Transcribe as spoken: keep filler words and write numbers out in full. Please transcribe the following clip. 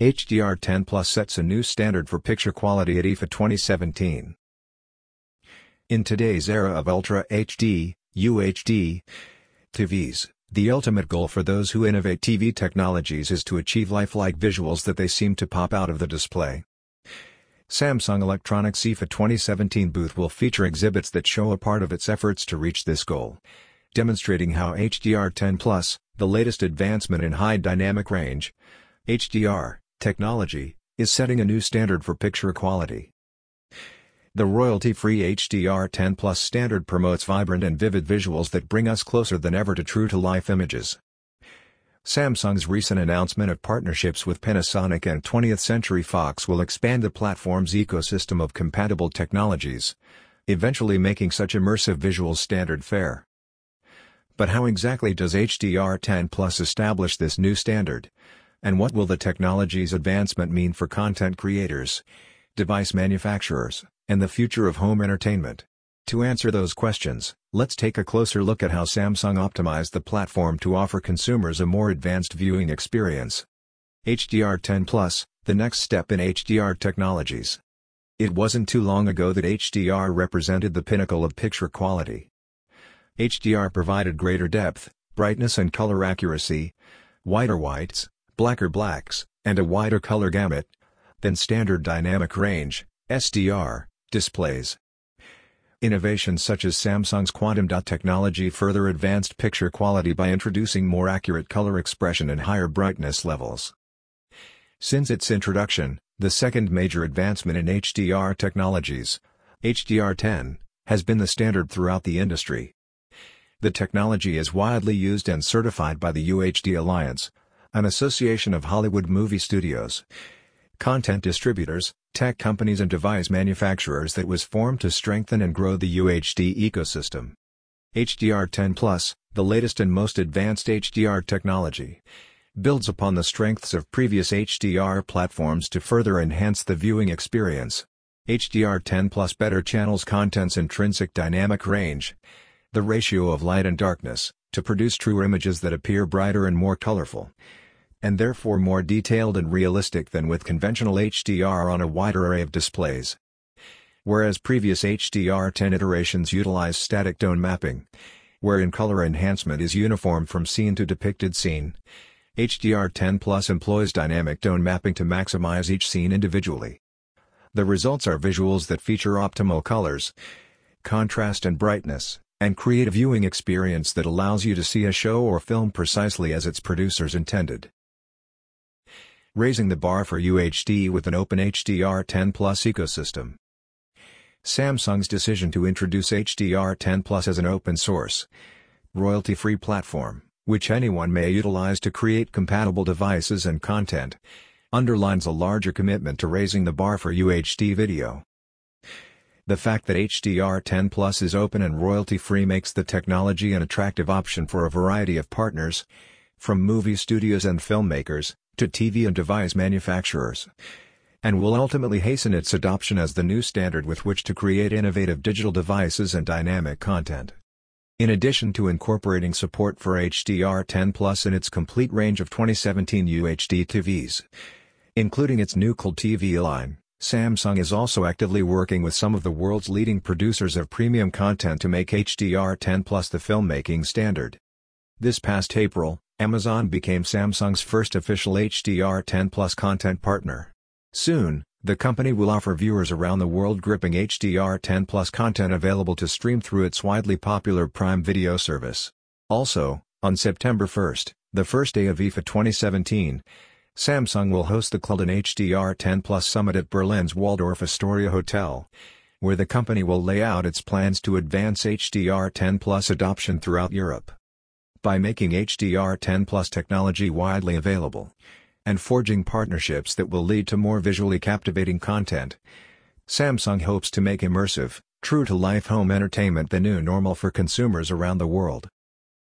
H D R ten Plus sets a new standard for picture quality at I F A twenty seventeen. In today's era of Ultra H D, U H D T Vs, the ultimate goal for those who innovate T V technologies is to achieve lifelike visuals that they seem to pop out of the display. Samsung Electronics I F A twenty seventeen booth will feature exhibits that show a part of its efforts to reach this goal, demonstrating how H D R ten Plus, the latest advancement in high dynamic range H D R technology, is setting a new standard for picture quality. The royalty-free H D R ten Plus standard promotes vibrant and vivid visuals that bring us closer than ever to true-to-life images. Samsung's recent announcement of partnerships with Panasonic and twentieth Century Fox will expand the platform's ecosystem of compatible technologies, eventually making such immersive visuals standard fare. But how exactly does H D R ten Plus establish this new standard? And what will the technology's advancement mean for content creators, device manufacturers, and the future of home entertainment? To answer those questions, let's take a closer look at how Samsung optimized the platform to offer consumers a more advanced viewing experience. H D R ten Plus, the next step in H D R technologies. It wasn't too long ago that H D R represented the pinnacle of picture quality. H D R provided greater depth, brightness and color accuracy, whiter whites, blacker blacks, and a wider color gamut than standard dynamic range S D R displays. Innovations such as Samsung's quantum dot technology further advanced picture quality by introducing more accurate color expression and higher brightness levels. Since its introduction, the second major advancement in H D R technologies, H D R ten, has been the standard throughout the industry. The technology is widely used and certified by the U H D Alliance, an association of Hollywood movie studios, content distributors, tech companies and device manufacturers that was formed to strengthen and grow the U H D ecosystem. H D R ten Plus, the latest and most advanced H D R technology, builds upon the strengths of previous H D R platforms to further enhance the viewing experience. H D R ten Plus better channels content's intrinsic dynamic range, the ratio of light and darkness, to produce true images that appear brighter and more colorful, and therefore more detailed and realistic than with conventional H D R on a wider array of displays. Whereas previous H D R ten iterations utilize static tone mapping, wherein color enhancement is uniform from scene to depicted scene, H D R ten Plus employs dynamic tone mapping to maximize each scene individually. The results are visuals that feature optimal colors, contrast and brightness, and create a viewing experience that allows you to see a show or film precisely as its producers intended. Raising the bar for U H D with an open H D R ten Plus ecosystem. Samsung's decision to introduce H D R ten Plus as an open-source, royalty-free platform, which anyone may utilize to create compatible devices and content, underlines a larger commitment to raising the bar for U H D video. The fact that H D R ten Plus is open and royalty-free makes the technology an attractive option for a variety of partners, from movie studios and filmmakers, to T V and device manufacturers, and will ultimately hasten its adoption as the new standard with which to create innovative digital devices and dynamic content. In addition to incorporating support for H D R ten Plus in its complete range of twenty seventeen U H D T Vs, including its new C O L T V line, Samsung is also actively working with some of the world's leading producers of premium content to make H D R ten Plus the filmmaking standard. This past April, Amazon became Samsung's first official H D R ten Plus content partner. Soon, the company will offer viewers around the world gripping H D R ten Plus content available to stream through its widely popular Prime Video service. Also, on September first, the first day of I F A twenty seventeen, Samsung will host the Culden H D R ten Plus Summit at Berlin's Waldorf Astoria Hotel, where the company will lay out its plans to advance H D R ten Plus adoption throughout Europe. By making H D R ten Plus technology widely available, and forging partnerships that will lead to more visually captivating content, Samsung hopes to make immersive, true-to-life home entertainment the new normal for consumers around the world.